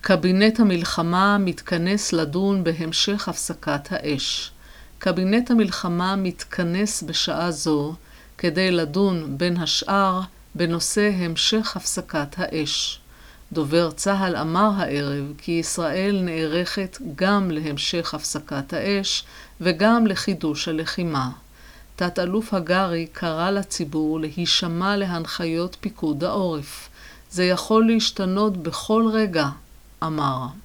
קבינט המלחמה מתכנס לדון בהמשך הפסקת האש. קבינט המלחמה מתכנס בשעה זו כדי לדון בין השאר בנושא המשך הפסקת האש. דובר צה"ל אמר הערב כי ישראל נערכת גם להמשך הפסקת האש וגם לחידוש הלחימה. תת-אלוף הגרי קרא לציבור להישמע להנחיות פיקוד העורף. זה יכול להשתנות בכל רגע, אמר.